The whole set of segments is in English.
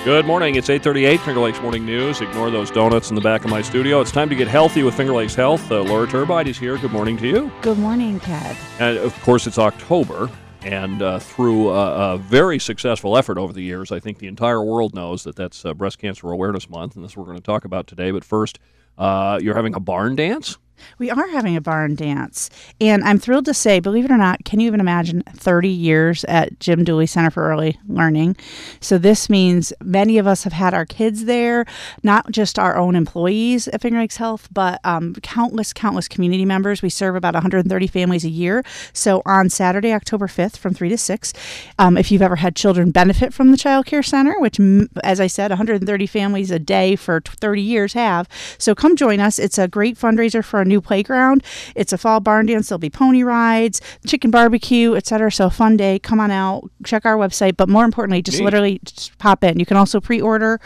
Good morning. It's 8:38, Finger Lakes Morning News. Ignore those donuts in the back of my studio. It's time to get healthy with Finger Lakes Health. Laura Turbide is here. Good morning to you. Good morning, Ted. And, of course, it's October, and through a very successful effort over the years, I think the entire world knows that that's Breast Cancer Awareness Month, and this is what we're going to talk about today. But first, you're having a barn dance? We are having a barn dance, and I'm thrilled to say, believe it or not, can you even imagine 30 years at Jim Dooley Center for Early Learning? So this means many of us have had our kids there, not just our own employees at Finger Lakes Health, but countless community members. We serve about 130 families a year. So on Saturday, October 5th from 3 to 6, if you've ever had children benefit from the Child Care Center, which, as I said, 130 families a day for 30 years have. So come join us. It's a great fundraiser for a new playground. It's a fall barn dance. There'll be pony rides, chicken barbecue, etc. So a fun day. Come on out, check our website, but more importantly, literally just pop in. You can also pre-order.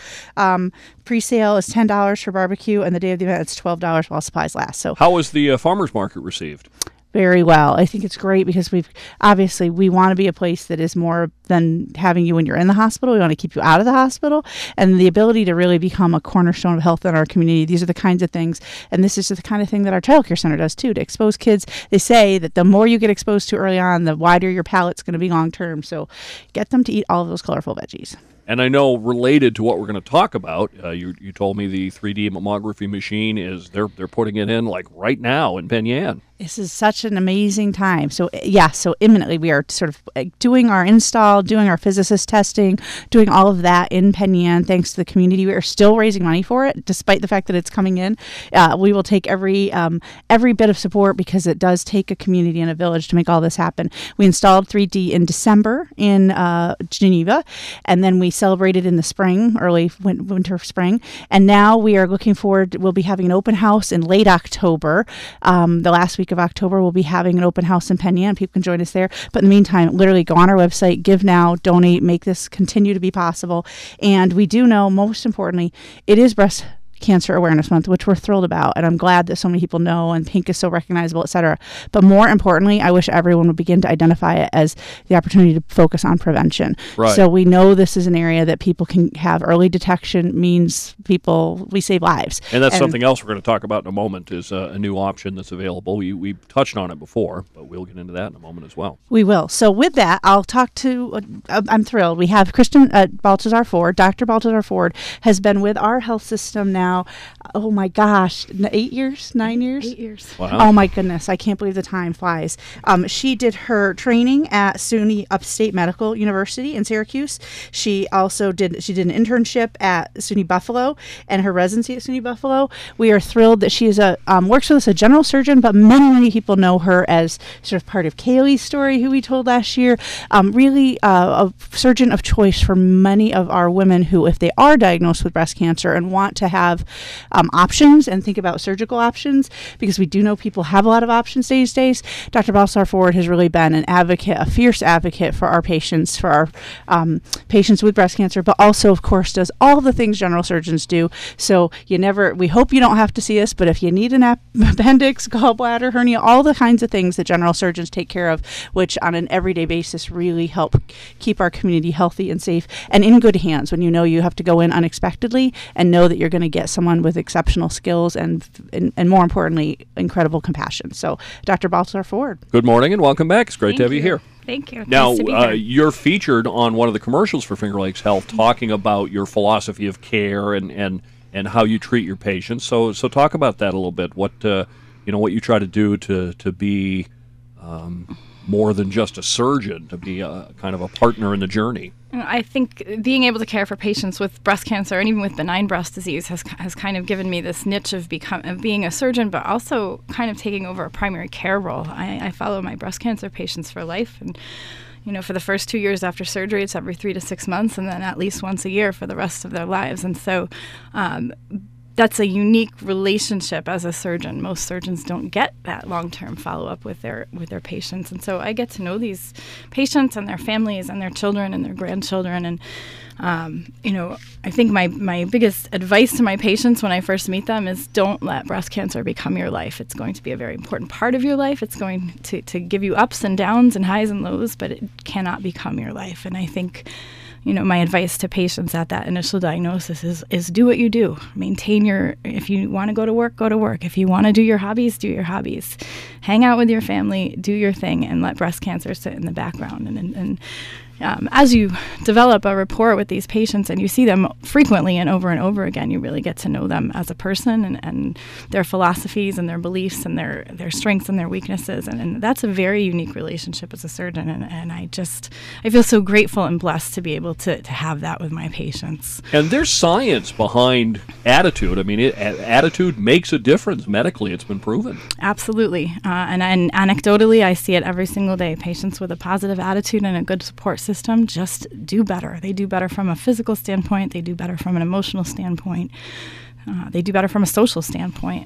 Pre-sale is $10 for barbecue, and the day of the event it's $12 while supplies last. So how was the farmers market received? Very well. I think it's great because we want to be a place that is more than having you when you're in the hospital. We want to keep you out of the hospital, and the ability to really become a cornerstone of health in our community. These are the kinds of things, and this is the kind of thing that our Child Care Center does too, to expose kids. They say that the more you get exposed to early on, the wider your palate's going to be long term. So get them to eat all of those colorful veggies. And I know, related to what we're going to talk about, you told me the 3D mammography machine is they're putting it in like right now in Penn Yan. This is such an amazing time. So imminently we are sort of doing our install, doing our physicist testing, doing all of that in Penn Yan. Thanks to the community, we are still raising money for it, despite the fact that it's coming in. We will take every bit of support because it does take a community and a village to make all this happen. We installed 3D in December in Geneva, and then we celebrated in the spring, early winter, spring, and now we are looking forward. We'll be having an open house in late October. The last week of October, we'll be having an open house in Penn Yan. People can join us there. But in the meantime, literally go on our website, give now, donate, make this continue to be possible. And we do know, most importantly, it is Breast Cancer Awareness Month, which we're thrilled about, and I'm glad that so many people know, and pink is so recognizable, etc. But more importantly, I wish everyone would begin to identify it as the opportunity to focus on prevention. Right. So we know this is an area that people can have early detection, means we save lives. And that's something else we're going to talk about in a moment, is a new option that's available. We touched on it before, but we'll get into that in a moment as well. We will. So with that, I'll talk to, I'm thrilled. We have Kristen Baltazar Ford. Dr. Baltazar Ford has been with our health system now, oh my gosh, 8 years, 9 years? 8 years. Wow. Oh my goodness, I can't believe the time flies. She did her training at SUNY Upstate Medical University in Syracuse. She also did an internship at SUNY Buffalo and her residency at SUNY Buffalo. We are thrilled that she is works with us, a general surgeon, but many people know her as sort of part of Kaylee's story, who we told last year. Really a surgeon of choice for many of our women who, if they are diagnosed with breast cancer and want to have options and think about surgical options, because we do know people have a lot of options these days. Dr. Baltazar Ford has really been an advocate, a fierce advocate for our patients, patients with breast cancer, but also, of course, does all the things general surgeons do. So we hope you don't have to see us, but if you need an appendix, gallbladder, hernia, all the kinds of things that general surgeons take care of, which on an everyday basis really help keep our community healthy and safe and in good hands when you know you have to go in unexpectedly and know that you're going to get someone with exceptional skills and more importantly, incredible compassion. So, Dr. Baltazar Ford. Good morning and welcome back. It's great to have you here. Thank you. Now, nice to be here. You're featured on one of the commercials for Finger Lakes Health talking about your philosophy of care and how you treat your patients. So talk about that a little bit. What what you try to do to be more than just a surgeon, to be a kind of a partner in the journey. I think being able to care for patients with breast cancer and even with benign breast disease has kind of given me this niche of being a surgeon, but also kind of taking over a primary care role. I follow my breast cancer patients for life, and for the first 2 years after surgery, it's every 3 to 6 months, and then at least once a year for the rest of their lives. And so that's a unique relationship as a surgeon. Most surgeons don't get that long-term follow-up with their patients. And so I get to know these patients and their families and their children and their grandchildren. And I think my biggest advice to my patients when I first meet them is don't let breast cancer become your life. It's going to be a very important part of your life. It's going to give you ups and downs and highs and lows, but it cannot become your life. And I think, my advice to patients at that initial diagnosis is do what you do. Maintain if you want to go to work, go to work. If you want to do your hobbies, do your hobbies. Hang out with your family, do your thing, and let breast cancer sit in the background. And as you develop a rapport with these patients and you see them frequently and over again, you really get to know them as a person and their philosophies and their beliefs and their strengths and their weaknesses. And that's a very unique relationship as a surgeon. And I feel so grateful and blessed to be able to have that with my patients. And there's science behind attitude. I mean, attitude makes a difference medically. It's been proven. Absolutely. And anecdotally, I see it every single day. Patients with a positive attitude and a good support system just do better. They do better from a physical standpoint. They do better from an emotional standpoint. They do better from a social standpoint.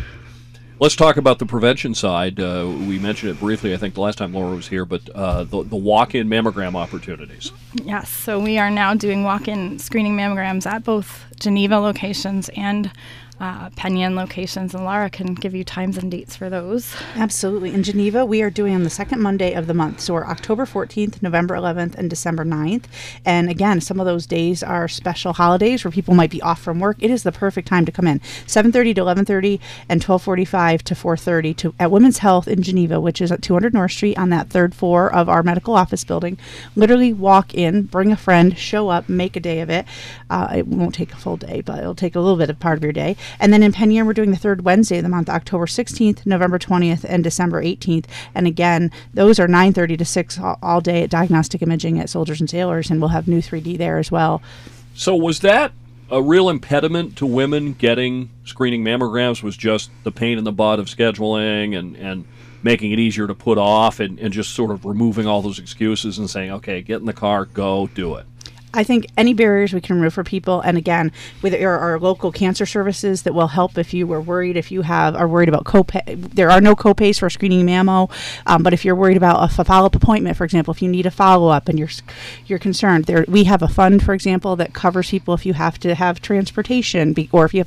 Let's talk about the prevention side. We mentioned it briefly, I think, the last time Laura was here, but the walk-in mammogram opportunities. Yes, so we are now doing walk-in screening mammograms at both Geneva locations and Penn Yan locations, and Laura can give you times and dates for those. Absolutely. In Geneva, we are doing on the second Monday of the month. So we're October 14th, November 11th, and December 9th. And again, some of those days are special holidays where people might be off from work. It is the perfect time to come in. 7:30 to 11:30 and 12:45 to 4:30 at Women's Health in Geneva, which is at 200 North Street on that third floor of our medical office building. Literally walk in, bring a friend, show up, make a day of it. It won't take a full day, but it'll take a little bit of part of your day. And then in Penn Yan, we're doing the third Wednesday of the month, October 16th, November 20th, and December 18th. And again, those are 9:30 to 6 all day at Diagnostic Imaging at Soldiers and Sailors, and we'll have new 3D there as well. So was that a real impediment to women getting screening mammograms, was just the pain in the butt of scheduling and making it easier to put off and just sort of removing all those excuses and saying, okay, get in the car, go, do it? I think any barriers we can remove for people, and again, with our local cancer services that will help if you were worried, if you are worried about copay. There are no copays for screening mammo, but if you're worried about a follow-up appointment, for example, if you need a follow-up and you're concerned, we have a fund, for example, that covers people if you have to have transportation or if you have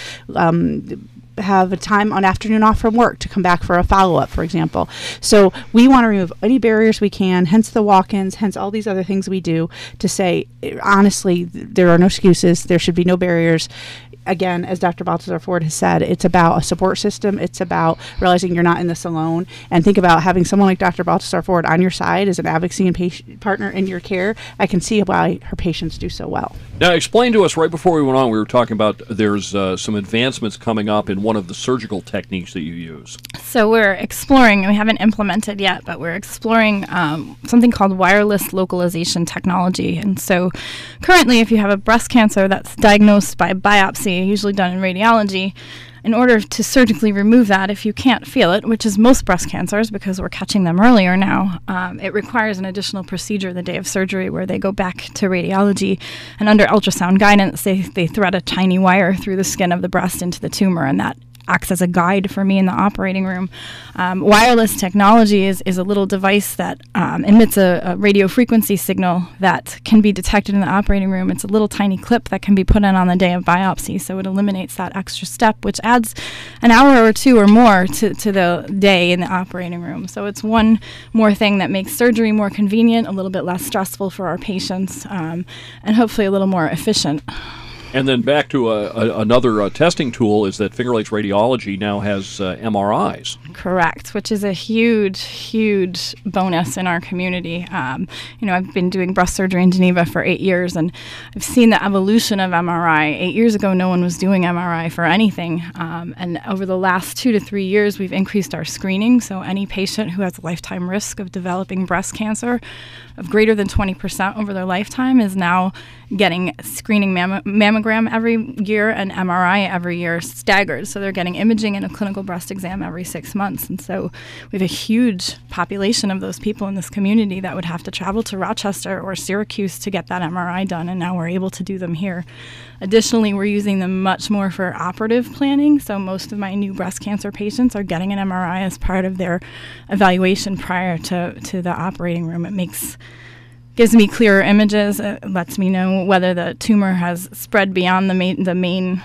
to have a time on afternoon off from work to come back for a follow-up, for example. So we want to remove any barriers we can, hence the walk-ins, hence all these other things we do to say, honestly, there are no excuses. There should be no barriers. Again, as Dr. Balthazar Ford has said, it's about a support system. It's about realizing you're not in this alone. And think about having someone like Dr. Balthazar Ford on your side as an advocacy and patient partner in your care. I can see why her patients do so well. Now, explain to us, right before we went on, we were talking about there's some advancements coming up in one of the surgical techniques that you use. So we're exploring, we haven't implemented yet, but we're exploring something called wireless localization technology. And so currently, if you have a breast cancer that's diagnosed by biopsy, usually done in radiology, in order to surgically remove that, if you can't feel it, which is most breast cancers because we're catching them earlier now, it requires an additional procedure the day of surgery where they go back to radiology, and under ultrasound guidance, they thread a tiny wire through the skin of the breast into the tumor, and that acts as a guide for me in the operating room. Wireless technology is a little device that emits a radio frequency signal that can be detected in the operating room. It's a little tiny clip that can be put in on the day of biopsy, so it eliminates that extra step, which adds an hour or two or more to the day in the operating room. So it's one more thing that makes surgery more convenient, a little bit less stressful for our patients, and hopefully a little more efficient. And then back to another testing tool is that Finger Lakes Radiology now has MRIs. Correct, which is a huge, huge bonus in our community. I've been doing breast surgery in Geneva for 8 years, and I've seen the evolution of MRI. 8 years ago, no one was doing MRI for anything. And over the last 2 to 3 years, we've increased our screening. So any patient who has a lifetime risk of developing breast cancer of greater than 20% over their lifetime is now getting screening mammogram every year and MRI every year staggered. So they're getting imaging and a clinical breast exam every 6 months. And so we have a huge population of those people in this community that would have to travel to Rochester or Syracuse to get that MRI done, and now we're able to do them here. Additionally, we're using them much more for operative planning. So most of my new breast cancer patients are getting an MRI as part of their evaluation prior to the operating room. It makes gives me clearer images. It lets me know whether the tumor has spread beyond the main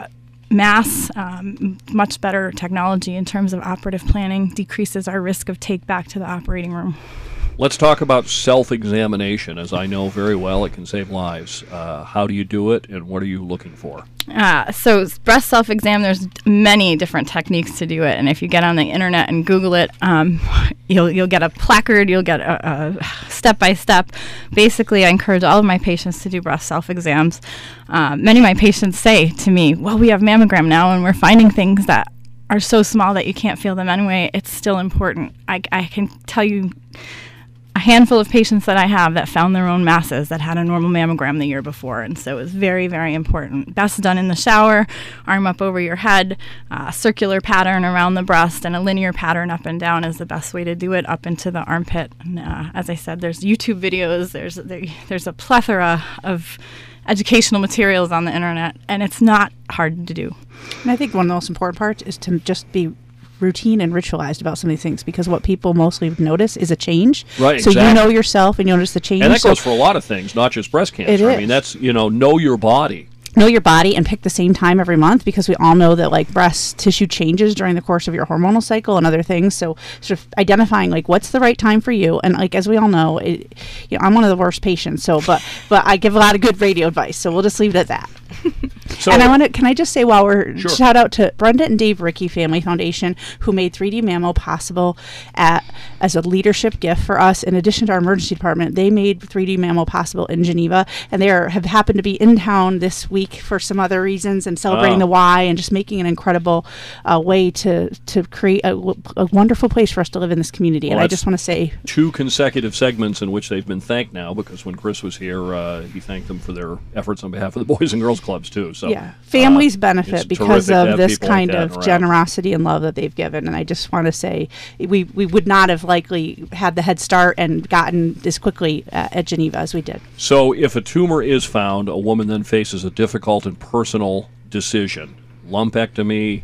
mass. Much better technology in terms of operative planning, decreases our risk of take back to the operating room. Let's talk about self-examination. As I know very well, it can save lives. How do you do it, and what are you looking for? So breast self-exam, there's many different techniques to do it, and if you get on the internet and Google it, you'll get a placard, you'll get a step-by-step. Basically, I encourage all of my patients to do breast self-exams. Many of my patients say to me, well, we have mammogram now, and we're finding things that are so small that you can't feel them anyway. It's still important. I can tell you a handful of patients that I have that found their own masses that had a normal mammogram the year before, and so it's very, very important. Best done in the shower, arm up over your head, circular pattern around the breast, and a linear pattern up and down is the best way to do it, up into the armpit. And, as I said, there's YouTube videos, there's a plethora of educational materials on the internet, and it's not hard to do. And I think one of the most important parts is to just be routine and ritualized about some of these things, because what people mostly notice is a change. Right, so exactly. You know yourself and you notice the change. And that goes for a lot of things, not just breast cancer. It is. I mean, that's, know your body. Know your body and pick the same time every month, because we all know that like breast tissue changes during the course of your hormonal cycle and other things. So sort of identifying like what's the right time for you. And like, as we all know, I'm one of the worst patients. So, but I give a lot of good radio advice. So we'll just leave it at that. So, and can I just say, while we're sure. Shout out to Brenda and Dave Rickey Family Foundation, who made 3D Mammo possible as a leadership gift for us. In addition to our emergency department, they made 3D Mammo possible in Geneva, and they have happened to be in town this week for some other reasons and celebrating the Y and just making an incredible way to create a wonderful place for us to live in this community. Well, and I just want to say 2 consecutive segments in which they've been thanked now, because when Chris was here, he thanked them for their efforts on behalf of the Boys and Girls Clubs too. So yeah, families benefit because of this kind like of generosity and love that they've given. And I just want to say we would not have likely had the head start and gotten this quickly at Geneva as we did. So if a tumor is found, a woman then faces a difficult and personal decision: lumpectomy,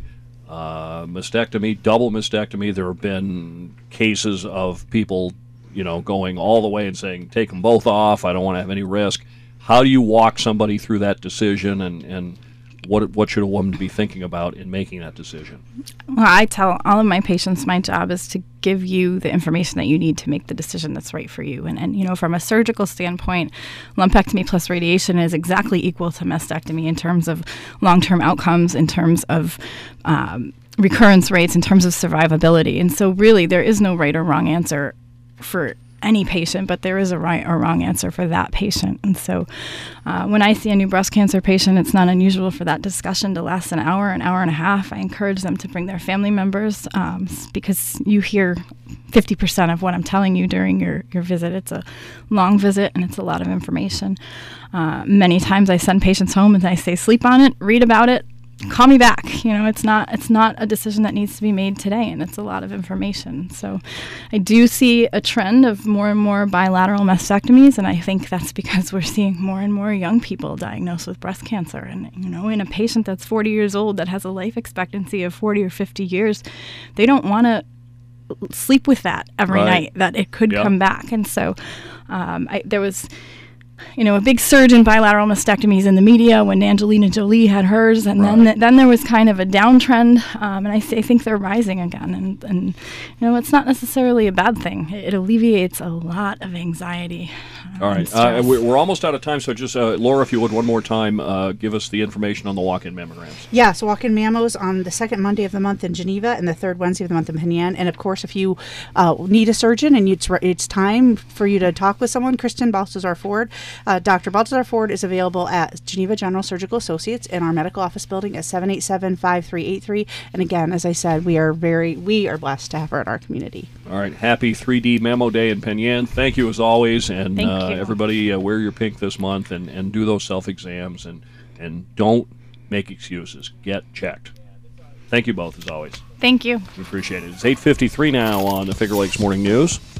mastectomy, double mastectomy. There have been cases of people, going all the way and saying, take them both off, I don't want to have any risk. How do you walk somebody through that decision, and what should a woman be thinking about in making that decision? Well, I tell all of my patients my job is to give you the information that you need to make the decision that's right for you. And from a surgical standpoint, lumpectomy plus radiation is exactly equal to mastectomy in terms of long-term outcomes, in terms of recurrence rates, in terms of survivability. And so really there is no right or wrong answer for any patient, but there is a right or wrong answer for that patient. And so when I see a new breast cancer patient, it's not unusual for that discussion to last an hour and a half. I encourage them to bring their family members, because you hear 50% of what I'm telling you during your visit. It's a long visit and it's a lot of information. Many times I send patients home and I say, sleep on it, read about it, call me back. It's not a decision that needs to be made today, and it's a lot of information. So I do see a trend of more and more bilateral mastectomies, and I think that's because we're seeing more and more young people diagnosed with breast cancer. And in a patient that's 40 years old that has a life expectancy of 40 or 50 years, they don't want to sleep with that every night, that it could come back. And so there was a big surge in bilateral mastectomies in the media when Angelina Jolie had hers, and then there was kind of a downtrend, and I think they're rising again. And it's not necessarily a bad thing. It alleviates a lot of anxiety. All right, we're almost out of time, so just Laura, if you would, one more time, give us the information on the walk-in mammograms. Yeah, so walk-in mammos on the second Monday of the month in Geneva and the third Wednesday of the month in Penang. And of course, if you need a surgeon and it's time for you to talk with someone, Kristen Balthazar Ford. Dr. Balthazar Ford is available at Geneva General Surgical Associates in our medical office building at 787-5383. And again, as I said, we are blessed to have her in our community. All right, happy 3D Mammo Day in Penang. Thank you as always, and Thank you. everybody wear your pink this month and do those self-exams and don't make excuses. Get checked. Thank you both as always. Thank you. We appreciate it. It's 8:53 now on the Finger Lakes Morning News.